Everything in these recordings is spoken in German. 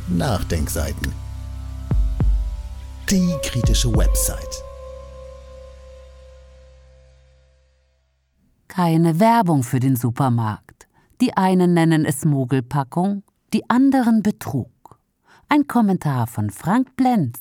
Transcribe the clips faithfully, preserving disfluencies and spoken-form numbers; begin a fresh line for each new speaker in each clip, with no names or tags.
Nachdenkseiten. Die kritische Website.
Keine Werbung für den Supermarkt. Die einen nennen es Mogelpackung, die anderen Betrug. Ein Kommentar von Frank Blenz.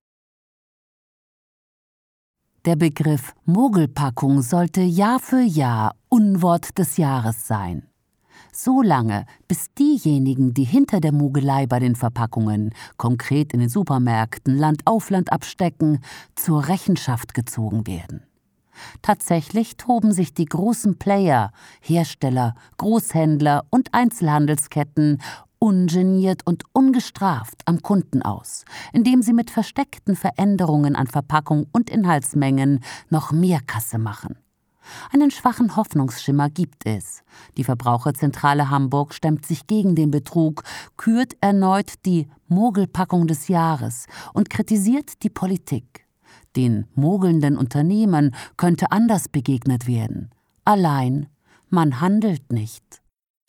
Der Begriff Mogelpackung sollte Jahr für Jahr Unwort des Jahres sein. So lange, bis diejenigen, die hinter der Mogelei bei den Verpackungen, konkret in den Supermärkten, Land auf Land abstecken, zur Rechenschaft gezogen werden. Tatsächlich toben sich die großen Player, Hersteller, Großhändler und Einzelhandelsketten ungeniert und ungestraft am Kunden aus, indem sie mit versteckten Veränderungen an Verpackung und Inhaltsmengen noch mehr Kasse machen. Einen schwachen Hoffnungsschimmer gibt es. Die Verbraucherzentrale Hamburg stemmt sich gegen den Betrug, kürt erneut die Mogelpackung des Jahres und kritisiert die Politik. Den mogelnden Unternehmen könnte anders begegnet werden. Allein, man handelt nicht.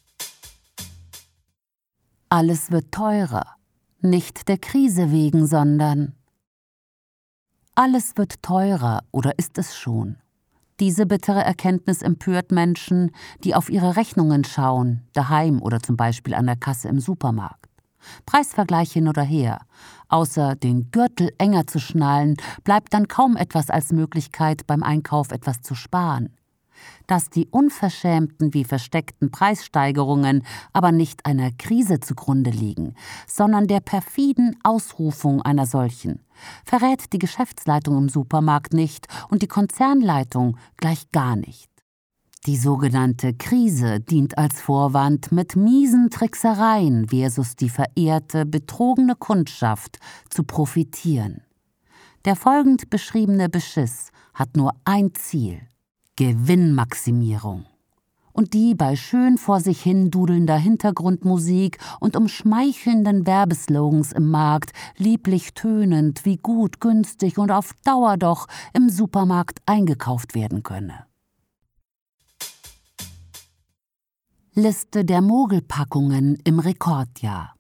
Alles wird teurer, nicht der Krise wegen, sondern alles wird teurer, oder ist es schon? Diese bittere Erkenntnis empört Menschen, die auf ihre Rechnungen schauen, daheim oder zum Beispiel an der Kasse im Supermarkt. Preisvergleich hin oder her. Außer den Gürtel enger zu schnallen, bleibt dann kaum etwas als Möglichkeit, beim Einkauf etwas zu sparen. Dass die unverschämten wie versteckten Preissteigerungen aber nicht einer Krise zugrunde liegen, sondern der perfiden Ausrufung einer solchen, verrät die Geschäftsleitung im Supermarkt nicht und die Konzernleitung gleich gar nicht. Die sogenannte Krise dient als Vorwand, mit miesen Tricksereien versus die verehrte, betrogene Kundschaft zu profitieren. Der folgend beschriebene Beschiss hat nur ein Ziel: Gewinnmaximierung. Und die bei schön vor sich hin dudelnder Hintergrundmusik und umschmeichelnden Werbeslogans im Markt lieblich tönend, wie gut, günstig und auf Dauer doch im Supermarkt eingekauft werden könne. Liste der Mogelpackungen im Rekordjahr.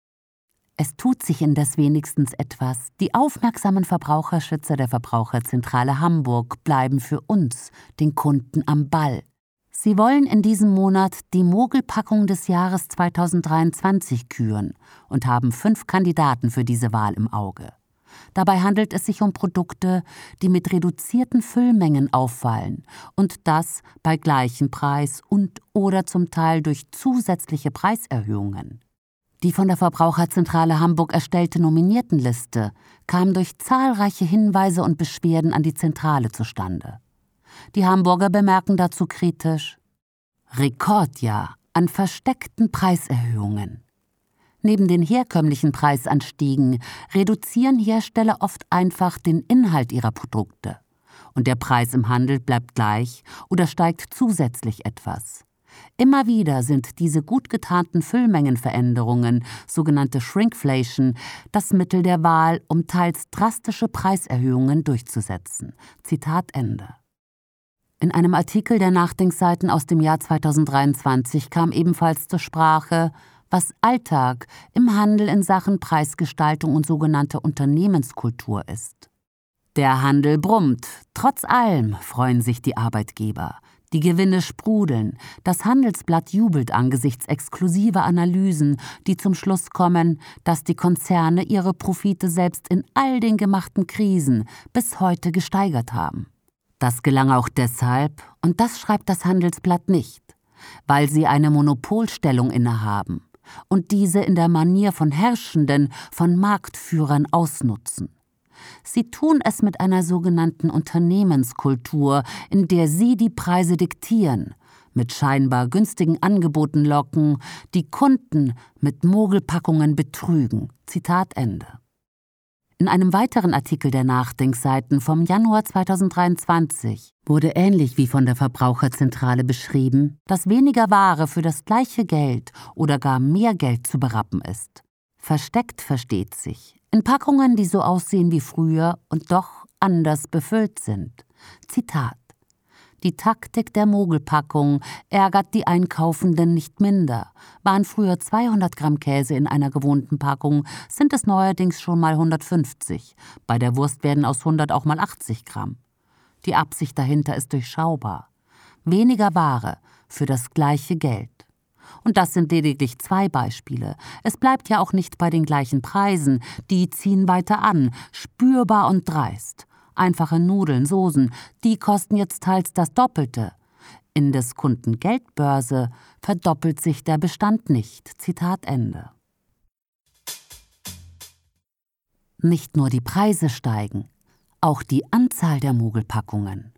Es tut sich indes wenigstens etwas. Die aufmerksamen Verbraucherschützer der Verbraucherzentrale Hamburg bleiben für uns, den Kunden, am Ball. Sie wollen in diesem Monat die Mogelpackung des Jahres zweitausenddreiundzwanzig küren und haben fünf Kandidaten für diese Wahl im Auge. Dabei handelt es sich um Produkte, die mit reduzierten Füllmengen auffallen und das bei gleichem Preis und oder zum Teil durch zusätzliche Preiserhöhungen. Die von der Verbraucherzentrale Hamburg erstellte Nominiertenliste kam durch zahlreiche Hinweise und Beschwerden an die Zentrale zustande. Die Hamburger bemerken dazu kritisch: Rekordjahr an versteckten Preiserhöhungen. Neben den herkömmlichen Preisanstiegen reduzieren Hersteller oft einfach den Inhalt ihrer Produkte. Und der Preis im Handel bleibt gleich oder steigt zusätzlich etwas. Immer wieder sind diese gut getarnten Füllmengenveränderungen, sogenannte Shrinkflation, das Mittel der Wahl, um teils drastische Preiserhöhungen durchzusetzen. Zitat Ende. In einem Artikel der Nachdenkseiten aus dem Jahr zweitausenddreiundzwanzig kam ebenfalls zur Sprache, was Alltag im Handel in Sachen Preisgestaltung und sogenannte Unternehmenskultur ist. Der Handel brummt. Trotz allem freuen sich die Arbeitgeber. Die Gewinne sprudeln. Das Handelsblatt jubelt angesichts exklusiver Analysen, die zum Schluss kommen, dass die Konzerne ihre Profite selbst in all den gemachten Krisen bis heute gesteigert haben. Das gelang auch deshalb, und das schreibt das Handelsblatt nicht, weil sie eine Monopolstellung innehaben und diese in der Manier von Herrschenden, von Marktführern ausnutzen. Sie tun es mit einer sogenannten Unternehmenskultur, in der sie die Preise diktieren, mit scheinbar günstigen Angeboten locken, die Kunden mit Mogelpackungen betrügen. Zitat Ende. In einem weiteren Artikel der Nachdenkseiten vom Januar zweitausenddreiundzwanzig wurde ähnlich wie von der Verbraucherzentrale beschrieben, dass weniger Ware für das gleiche Geld oder gar mehr Geld zu berappen ist. Versteckt versteht sich, in Packungen, die so aussehen wie früher und doch anders befüllt sind. Zitat: Die Taktik der Mogelpackung ärgert die Einkaufenden nicht minder. Waren früher zweihundert Gramm Käse in einer gewohnten Packung, sind es neuerdings schon mal hundertfünfzig. Bei der Wurst werden aus hundert auch mal achtzig Gramm. Die Absicht dahinter ist durchschaubar. Weniger Ware für das gleiche Geld. Und das sind lediglich zwei Beispiele. Es bleibt ja auch nicht bei den gleichen Preisen. Die ziehen weiter an, spürbar und dreist. Einfache Nudeln, Soßen, die kosten jetzt teils das Doppelte. In des Kunden Geldbörse verdoppelt sich der Bestand nicht. Zitat Ende. Nicht nur die Preise steigen, auch die Anzahl der Mogelpackungen.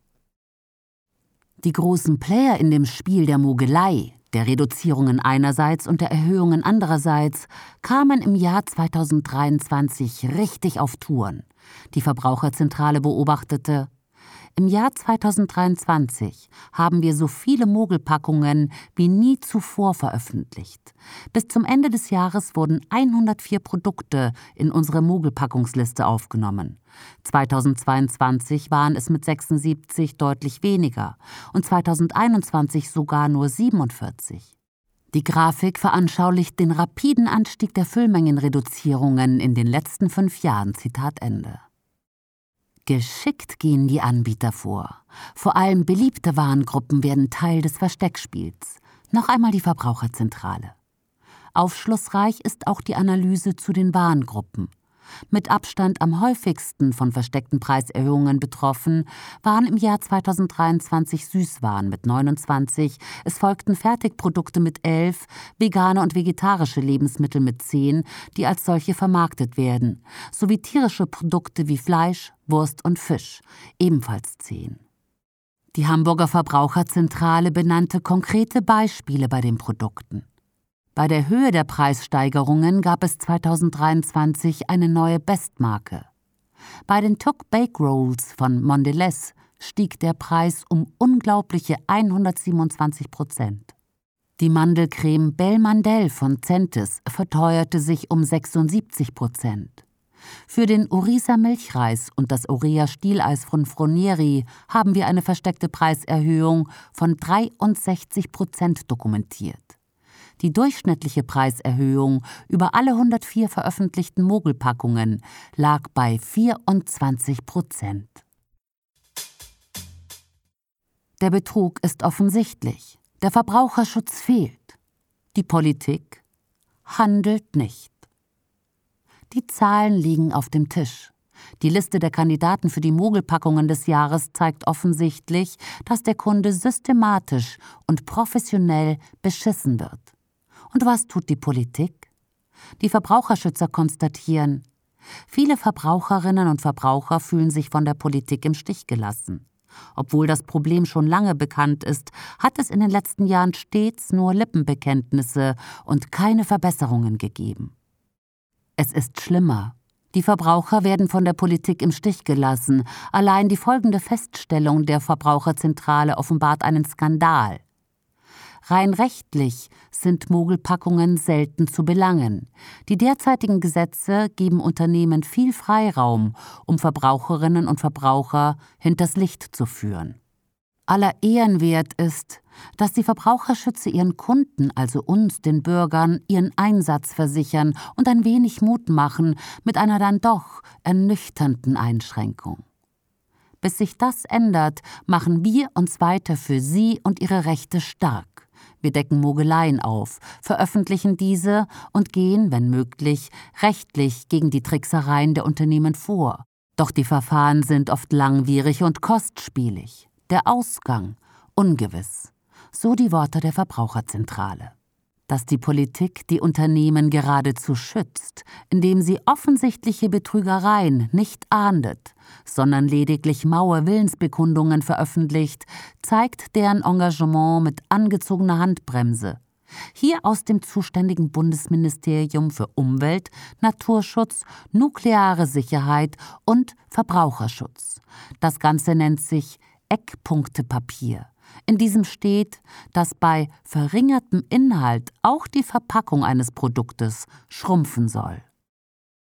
Die großen Player in dem Spiel der Mogelei, der Reduzierungen einerseits und der Erhöhungen andererseits, kamen im Jahr zweitausenddreiundzwanzig richtig auf Touren. Die Verbraucherzentrale beobachtete: Im Jahr zweitausenddreiundzwanzig haben wir so viele Mogelpackungen wie nie zuvor veröffentlicht. Bis zum Ende des Jahres wurden hundertvier Produkte in unsere Mogelpackungsliste aufgenommen. zweitausendzweiundzwanzig waren es mit sechsundsiebzig deutlich weniger und zweitausendeinundzwanzig sogar nur siebenundvierzig. Die Grafik veranschaulicht den rapiden Anstieg der Füllmengenreduzierungen in den letzten fünf Jahren. Zitat Ende. Geschickt gehen die Anbieter vor. Vor allem beliebte Warengruppen werden Teil des Versteckspiels. Noch einmal die Verbraucherzentrale. Aufschlussreich ist auch die Analyse zu den Warengruppen. Mit Abstand am häufigsten von versteckten Preiserhöhungen betroffen waren im Jahr zweitausenddreiundzwanzig Süßwaren mit neunundzwanzig, es folgten Fertigprodukte mit elf, vegane und vegetarische Lebensmittel mit zehn, die als solche vermarktet werden, sowie tierische Produkte wie Fleisch, Wurst und Fisch, ebenfalls zehn. Die Hamburger Verbraucherzentrale benannte konkrete Beispiele bei den Produkten. Bei der Höhe der Preissteigerungen gab es zweitausenddreiundzwanzig eine neue Bestmarke. Bei den Tuck Bake Rolls von Mondelez stieg der Preis um unglaubliche hundertsiebenundzwanzig Prozent. Die Mandelcreme Belle Mandel von Centis verteuerte sich um sechsundsiebzig Prozent. Für den Orisa Milchreis und das Orea Stieleis von Fronieri haben wir eine versteckte Preiserhöhung von dreiundsechzig Prozent dokumentiert. Die durchschnittliche Preiserhöhung über alle hundertvier veröffentlichten Mogelpackungen lag bei vierundzwanzig Prozent. Der Betrug ist offensichtlich. Der Verbraucherschutz fehlt. Die Politik handelt nicht. Die Zahlen liegen auf dem Tisch. Die Liste der Kandidaten für die Mogelpackungen des Jahres zeigt offensichtlich, dass der Kunde systematisch und professionell beschissen wird. Und was tut die Politik? Die Verbraucherschützer konstatieren: Viele Verbraucherinnen und Verbraucher fühlen sich von der Politik im Stich gelassen. Obwohl das Problem schon lange bekannt ist, hat es in den letzten Jahren stets nur Lippenbekenntnisse und keine Verbesserungen gegeben. Es ist schlimmer. Die Verbraucher werden von der Politik im Stich gelassen. Allein die folgende Feststellung der Verbraucherzentrale offenbart einen Skandal. Rein rechtlich sind Mogelpackungen selten zu belangen. Die derzeitigen Gesetze geben Unternehmen viel Freiraum, um Verbraucherinnen und Verbraucher hinters Licht zu führen. Aller Ehrenwert ist, dass die Verbraucherschützer ihren Kunden, also uns, den Bürgern, ihren Einsatz versichern und ein wenig Mut machen mit einer dann doch ernüchternden Einschränkung. Bis sich das ändert, machen wir uns weiter für Sie und Ihre Rechte stark. Wir decken Mogeleien auf, veröffentlichen diese und gehen, wenn möglich, rechtlich gegen die Tricksereien der Unternehmen vor. Doch die Verfahren sind oft langwierig und kostspielig. Der Ausgang ungewiss. So die Worte der Verbraucherzentrale. Dass die Politik die Unternehmen geradezu schützt, indem sie offensichtliche Betrügereien nicht ahndet, sondern lediglich maue Willensbekundungen veröffentlicht, zeigt deren Engagement mit angezogener Handbremse. Hier aus dem zuständigen Bundesministerium für Umwelt, Naturschutz, nukleare Sicherheit und Verbraucherschutz. Das Ganze nennt sich Eckpunktepapier. In diesem steht, dass bei verringertem Inhalt auch die Verpackung eines Produktes schrumpfen soll.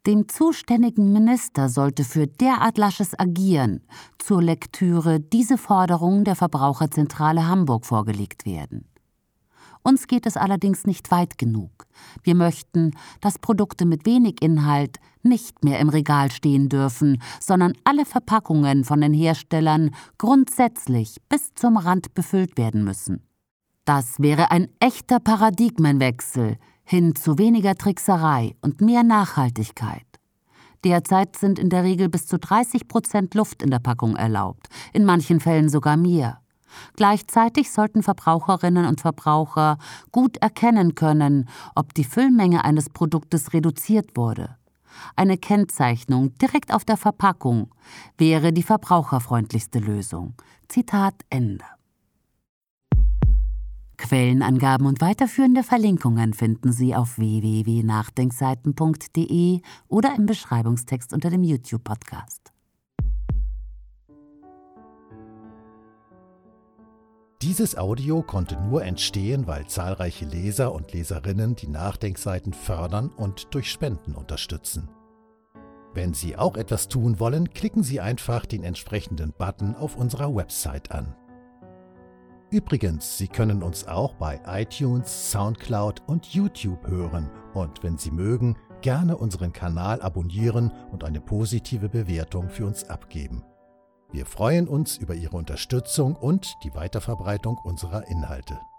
Dem zuständigen Minister sollte für derart lasches Agieren zur Lektüre diese Forderung der Verbraucherzentrale Hamburg vorgelegt werden. Uns geht es allerdings nicht weit genug. Wir möchten, dass Produkte mit wenig Inhalt nicht mehr im Regal stehen dürfen, sondern alle Verpackungen von den Herstellern grundsätzlich bis zum Rand befüllt werden müssen. Das wäre ein echter Paradigmenwechsel hin zu weniger Trickserei und mehr Nachhaltigkeit. Derzeit sind in der Regel bis zu dreißig Prozent Luft in der Packung erlaubt, in manchen Fällen sogar mehr. Gleichzeitig sollten Verbraucherinnen und Verbraucher gut erkennen können, ob die Füllmenge eines Produktes reduziert wurde. Eine Kennzeichnung direkt auf der Verpackung wäre die verbraucherfreundlichste Lösung. Zitat Ende. Quellenangaben und weiterführende Verlinkungen finden Sie auf w w w punkt nachdenkseiten punkt d e oder im Beschreibungstext unter dem YouTube-Podcast.
Dieses Audio konnte nur entstehen, weil zahlreiche Leser und Leserinnen die Nachdenkseiten fördern und durch Spenden unterstützen. Wenn Sie auch etwas tun wollen, klicken Sie einfach den entsprechenden Button auf unserer Website an. Übrigens, Sie können uns auch bei iTunes, Soundcloud und YouTube hören und wenn Sie mögen, gerne unseren Kanal abonnieren und eine positive Bewertung für uns abgeben. Wir freuen uns über Ihre Unterstützung und die Weiterverbreitung unserer Inhalte.